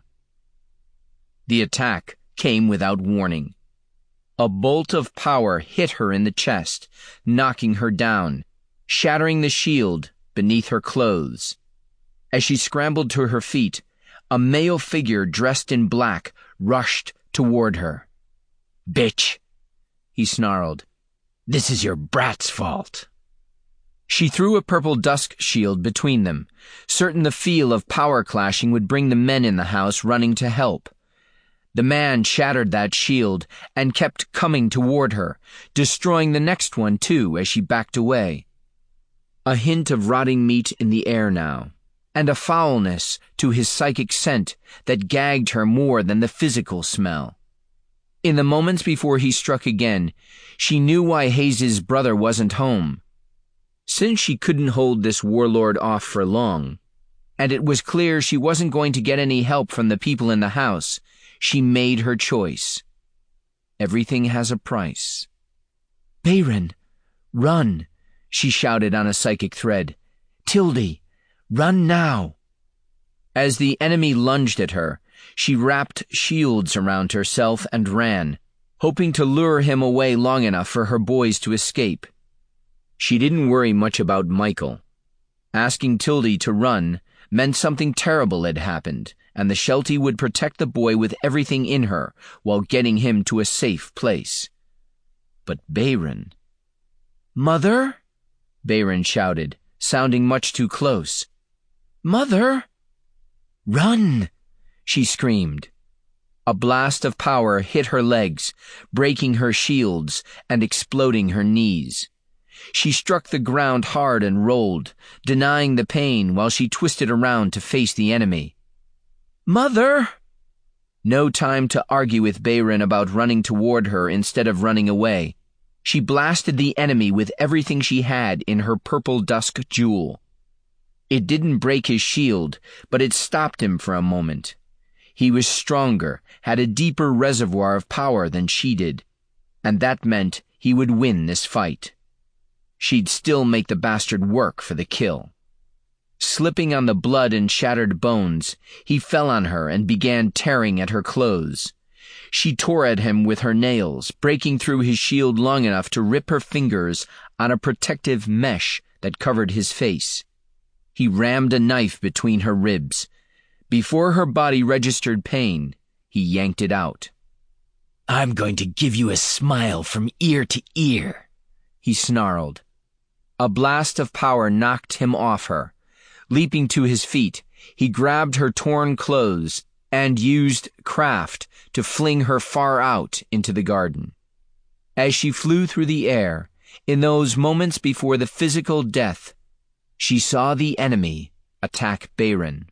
The attack came without warning. A bolt of power hit her in the chest, knocking her down, shattering the shield beneath her clothes. As she scrambled to her feet, a male figure dressed in black rushed toward her. "Bitch," he snarled. "This is your brat's fault." She threw a purple dusk shield between them, certain the feel of power clashing would bring the men in the house running to help. The man shattered that shield and kept coming toward her, destroying the next one too as she backed away. A hint of rotting meat in the air now, and a foulness to his psychic scent that gagged her more than the physical smell. In the moments before he struck again, she knew why Hayes's brother wasn't home. Since she couldn't hold this warlord off for long, and it was clear she wasn't going to get any help from the people in the house, she made her choice. Everything has a price. "Bayron, run," she shouted on a psychic thread. "Tildy, run now." As the enemy lunged at her, she wrapped shields around herself and ran, hoping to lure him away long enough for her boys to escape. She didn't worry much about Michael. Asking Tildy to run meant something terrible had happened, and the Sheltie would protect the boy with everything in her while getting him to a safe place. But Bayron... "Mother?" Bayron shouted, sounding much too close. "Mother!" "Run!" she screamed. A blast of power hit her legs, breaking her shields and exploding her knees. She struck the ground hard and rolled, denying the pain while she twisted around to face the enemy. "Mother!" No time to argue with Bayron about running toward her instead of running away. She blasted the enemy with everything she had in her purple dusk jewel. It didn't break his shield, but it stopped him for a moment. He was stronger, had a deeper reservoir of power than she did, and that meant he would win this fight. She'd still make the bastard work for the kill. Slipping on the blood and shattered bones, he fell on her and began tearing at her clothes. She tore at him with her nails, breaking through his shield long enough to rip her fingers on a protective mesh that covered his face. He rammed a knife between her ribs. Before her body registered pain, he yanked it out. "I'm going to give you a smile from ear to ear," he snarled. A blast of power knocked him off her. Leaping to his feet, he grabbed her torn clothes and used craft to fling her far out into the garden. As she flew through the air, in those moments before the physical death, she saw the enemy attack Bayron.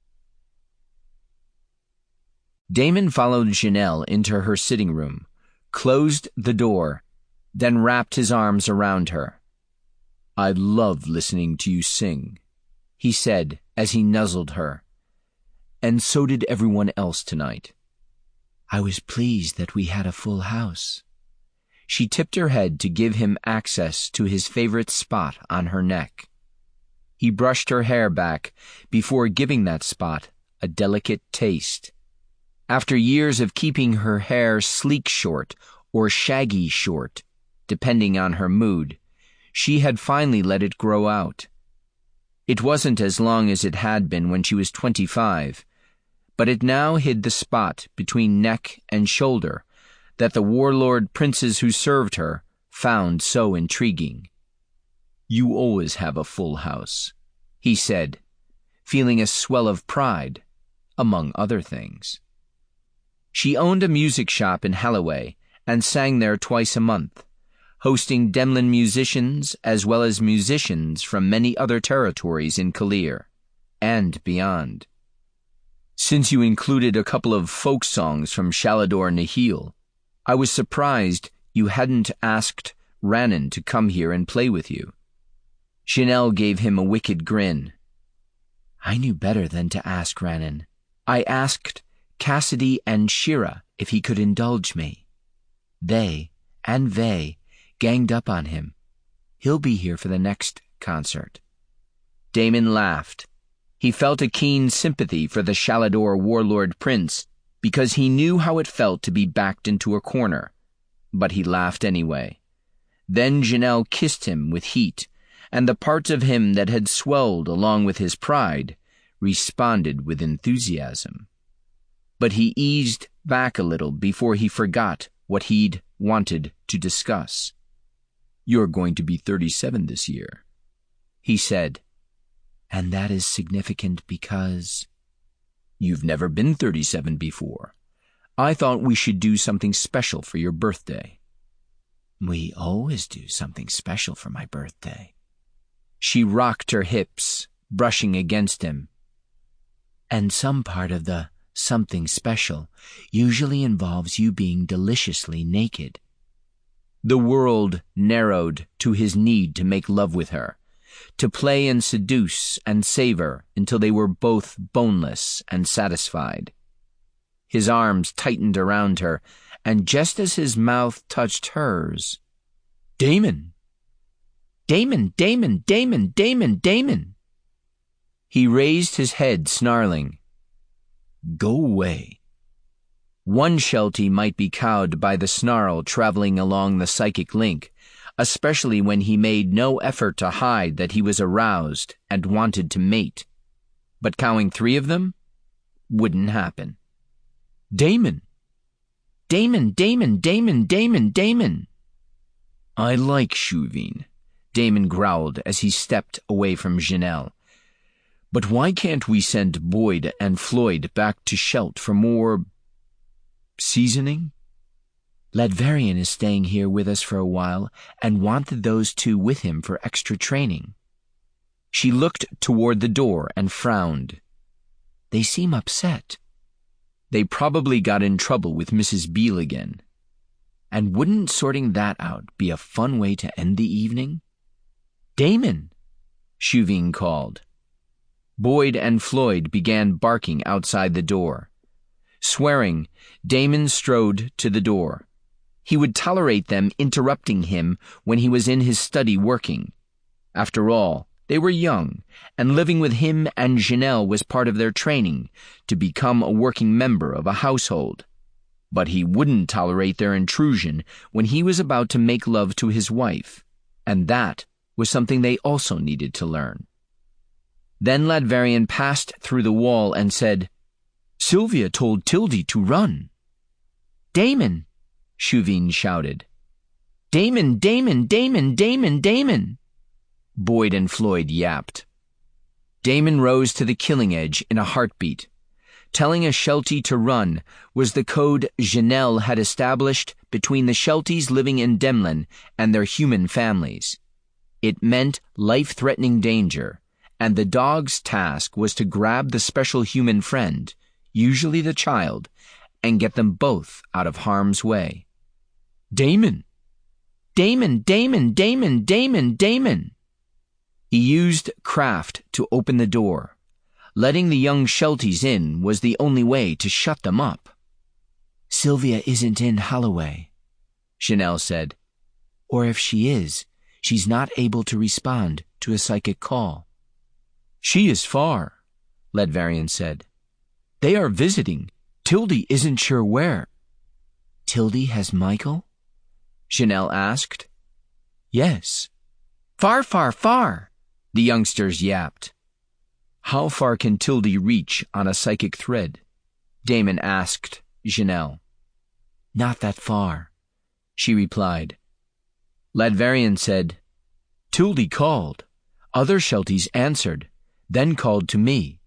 Damon followed Janelle into her sitting room, closed the door, then wrapped his arms around her. "I love listening to you sing," he said as he nuzzled her. "And so did everyone else tonight." "I was pleased that we had a full house." She tipped her head to give him access to his favorite spot on her neck. He brushed her hair back before giving that spot a delicate taste. After years of keeping her hair sleek short or shaggy short, depending on her mood, she had finally let it grow out. It wasn't as long as it had been when she was twenty-five, but it now hid the spot between neck and shoulder that the warlord princes who served her found so intriguing. "You always have a full house," he said, feeling a swell of pride, among other things. She owned a music shop in Halloway and sang there twice a month, hosting Demlin musicians as well as musicians from many other territories in Kalir and beyond. "Since you included a couple of folk songs from Shalador Nihil, I was surprised you hadn't asked Rannan to come here and play with you." Janelle gave him a wicked grin. "I knew better than to ask Rannan. I asked Cassidy and Shira if he could indulge me. They, and they, ganged up on him. He'll be here for the next concert." Damon laughed. He felt a keen sympathy for the Shalador warlord prince because he knew how it felt to be backed into a corner, but he laughed anyway. Then Janelle kissed him with heat, and the parts of him that had swelled along with his pride responded with enthusiasm. But he eased back a little before he forgot what he'd wanted to discuss. "You're going to be thirty-seven this year," he said. "And that is significant because—" "You've never been thirty-seven before. I thought we should do something special for your birthday." "We always do something special for my birthday." She rocked her hips, brushing against him. "And some part of the something special usually involves you being deliciously naked." The world narrowed to his need to make love with her, to play and seduce and savor until they were both boneless and satisfied. His arms tightened around her, and just as his mouth touched hers, "Damon! Damon, Damon, Damon, Damon, Damon!" He raised his head, snarling, "Go away." One Sheltie might be cowed by the snarl traveling along the psychic link. especially when he made no effort to hide that he was aroused and wanted to mate. But cowing three of them wouldn't happen. Damon! Damon, Damon, Damon, Damon, Damon! I like Shuvin, Damon growled as he stepped away from Janelle. But why can't we send Boyd and Floyd back to Shelt for more seasoning? Ladverian is staying here with us for a while and wanted those two with him for extra training. She looked toward the door and frowned. They seem upset. They probably got in trouble with Missus Beale again. And wouldn't sorting that out be a fun way to end the evening? Damon! Shuvin called. Boyd and Floyd began barking outside the door. Swearing, Damon strode to the door. He would tolerate them interrupting him when he was in his study working. After all, they were young, and living with him and Janelle was part of their training to become a working member of a household. But he wouldn't tolerate their intrusion when he was about to make love to his wife, and that was something they also needed to learn. Then Ladverian passed through the wall and said, Sylvia told Tildy to run. Damon! Shuvin shouted. Damon, Damon, Damon, Damon, Damon! Boyd and Floyd yapped. Damon rose to the killing edge in a heartbeat. Telling a Sheltie to run was the code Janelle had established between the Shelties living in Demlin and their human families. It meant life-threatening danger, and the dog's task was to grab the special human friend, usually the child, and get them both out of harm's way. Damon! Damon, Damon, Damon, Damon, Damon! He used craft to open the door. Letting the young Shelties in was the only way to shut them up. Sylvia isn't in Holloway, Janelle said. Or if she is, she's not able to respond to a psychic call. She is far, Ledvarian said. They are visiting. Tildy isn't sure where. Tildy has Michael? Janelle asked. Yes. Far, far, far, the youngsters yapped. How far can Tildy reach on a psychic thread? Damon asked Janelle. Not that far, she replied. Ladverian said, Tildy called. Other Shelties answered, then called to me.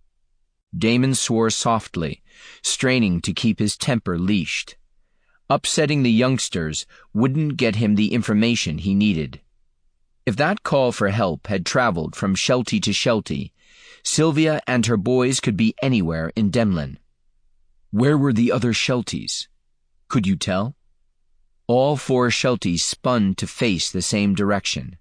Damon swore softly, straining to keep his temper leashed. Upsetting the youngsters wouldn't get him the information he needed. If that call for help had traveled from Sheltie to Sheltie, Sylvia and her boys could be anywhere in Demlin. Where were the other Shelties? Could you tell? All four Shelties spun to face the same direction.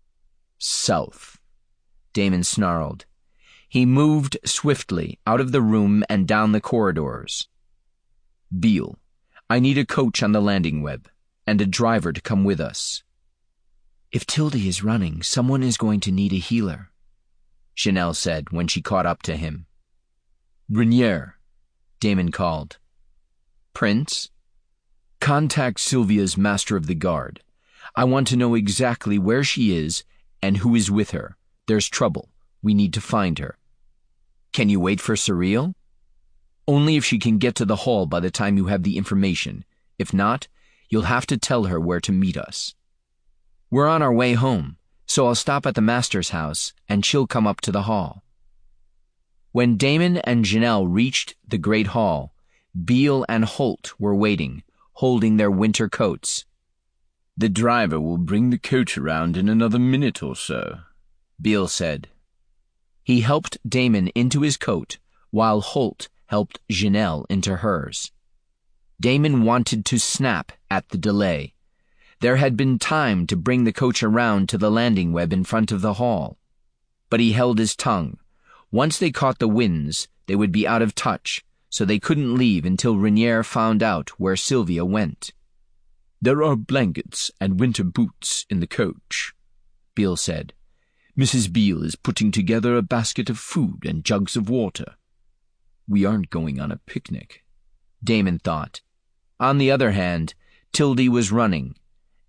South, Damon snarled. He moved swiftly out of the room and down the corridors. Beale, I need a coach on the landing web, and a driver to come with us. If Tildy is running, someone is going to need a healer, Janelle said when she caught up to him. Renier, Damon called. Prince? Contact Sylvia's Master of the Guard. I want to know exactly where she is and who is with her. There's trouble. We need to find her. Can you wait for Surreal? Only if she can get to the hall by the time you have the information. If not, you'll have to tell her where to meet us. We're on our way home, so I'll stop at the Master's house and she'll come up to the hall. When Damon and Janelle reached the Great Hall, Beale and Holt were waiting, holding their winter coats. The driver will bring the coach around in another minute or so, Beale said. He helped Damon into his coat, while Holt helped Janelle into hers. Damon wanted to snap at the delay. There had been time to bring the coach around to the landing web in front of the hall. But he held his tongue. Once they caught the winds, they would be out of touch, so they couldn't leave until Renier found out where Sylvia went. There are blankets and winter boots in the coach, Beale said. Missus Beale is putting together a basket of food and jugs of water. We aren't going on a picnic, Damon thought. On the other hand, Tildy was running,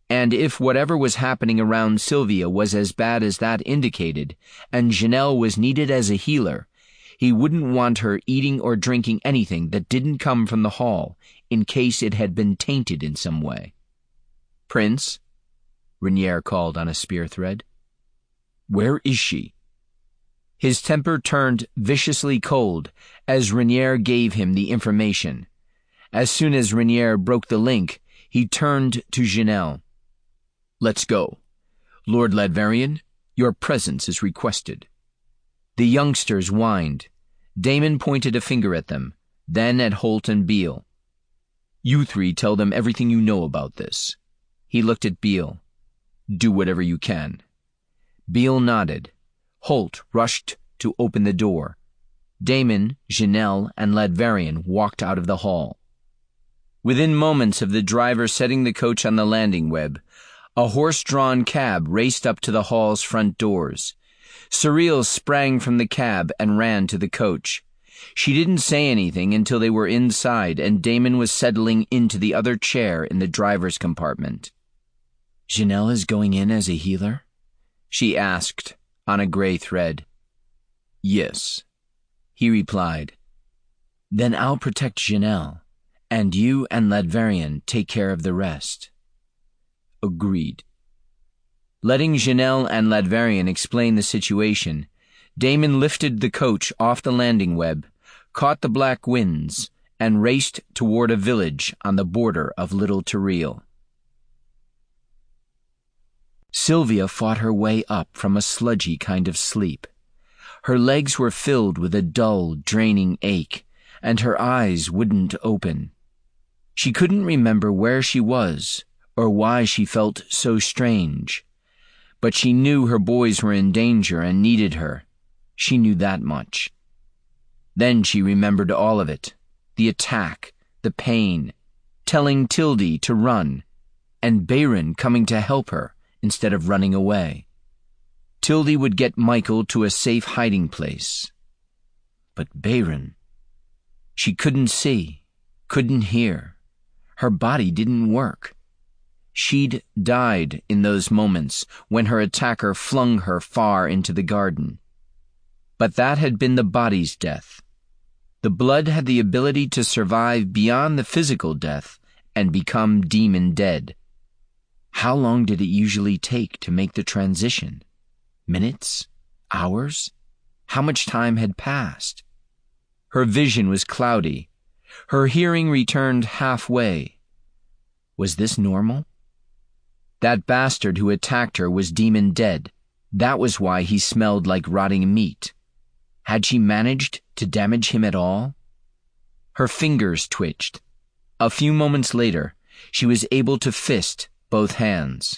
And if whatever was happening around Sylvia was as bad as that indicated, and Janelle was needed as a healer, he wouldn't want her eating or drinking anything that didn't come from the hall, in case it had been tainted in some way. "Prince," Rainier called on a spear thread. "Where is she?" His temper turned viciously cold as Rainier gave him the information. As soon as Rainier broke the link, he turned to Janelle. "Let's go. Lord Ladverian, your presence is requested." The youngsters whined. Damon pointed a finger at them, then at Holt and Beale. "You three tell them everything you know about this." He looked at Beale. "Do whatever you can." Beale nodded. Holt rushed to open the door. Damon, Janelle, and Ladverian walked out of the hall. Within moments of the driver setting the coach on the landing web, a horse-drawn cab raced up to the hall's front doors. Surreal sprang from the cab and ran to the coach. She didn't say anything until they were inside and Damon was settling into the other chair in the driver's compartment. "Janelle is going in as a healer?" she asked, on a gray thread. "Yes," he replied. "Then I'll protect Janelle, and you and Ladverian take care of the rest." "Agreed." Letting Janelle and Ladverian explain the situation, Damon lifted the coach off the landing web, caught the black winds, and raced toward a village on the border of Little Terrell. Sylvia fought her way up from a sludgy kind of sleep. Her legs were filled with a dull, draining ache, and her eyes wouldn't open. She couldn't remember where she was, or why she felt so strange. But she knew her boys were in danger and needed her. She knew that much. Then she remembered all of it. The attack, the pain, telling Tildy to run, and Bayron coming to help her instead of running away. Tildy would get Michael to a safe hiding place. But Bayron... She couldn't see, couldn't hear. Her body didn't work. She'd died in those moments when her attacker flung her far into the garden. But that had been the body's death. The blood had the ability to survive beyond the physical death and become demon dead. How long did it usually take to make the transition? Minutes? Hours? How much time had passed? Her vision was cloudy. Her hearing returned halfway. Was this normal? That bastard who attacked her was demon dead. That was why he smelled like rotting meat. Had she managed to damage him at all? Her fingers twitched. A few moments later, she was able to fist both hands.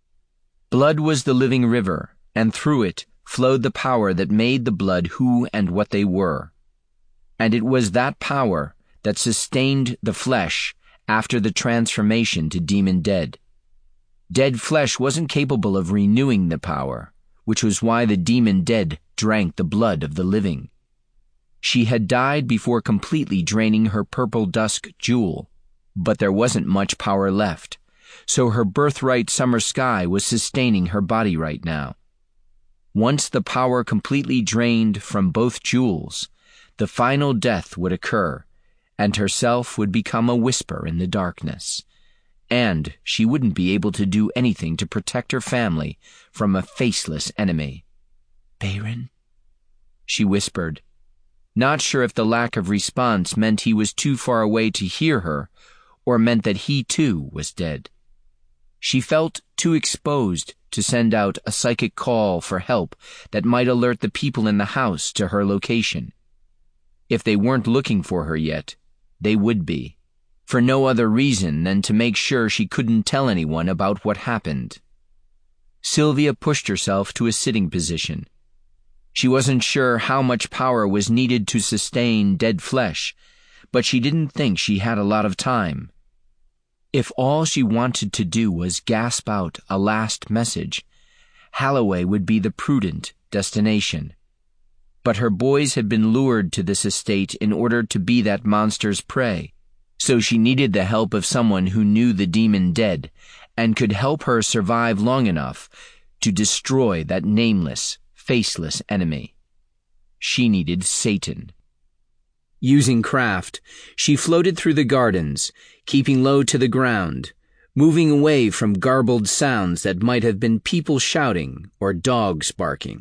Blood was the living river, and through it flowed the power that made the blood who and what they were. And it was that power that sustained the flesh after the transformation to demon dead. Dead flesh wasn't capable of renewing the power, which was why the demon dead drank the blood of the living. She had died before completely draining her purple dusk jewel, but there wasn't much power left, so her birthright summer sky was sustaining her body right now. Once the power completely drained from both jewels, the final death would occur, and herself would become a whisper in the darkness, and she wouldn't be able to do anything to protect her family from a faceless enemy. "Bayron?" she whispered, not sure if the lack of response meant he was too far away to hear her, or meant that he too was dead. She felt too exposed to send out a psychic call for help that might alert the people in the house to her location. If they weren't looking for her yet, they would be, for no other reason than to make sure she couldn't tell anyone about what happened. Sylvia pushed herself to a sitting position. She wasn't sure how much power was needed to sustain dead flesh, but she didn't think she had a lot of time. If all she wanted to do was gasp out a last message, Halloway would be the prudent destination. But her boys had been lured to this estate in order to be that monster's prey, so she needed the help of someone who knew the demon dead and could help her survive long enough to destroy that nameless, faceless enemy. She needed Satan. Using craft, she floated through the gardens, keeping low to the ground, moving away from garbled sounds that might have been people shouting or dogs barking.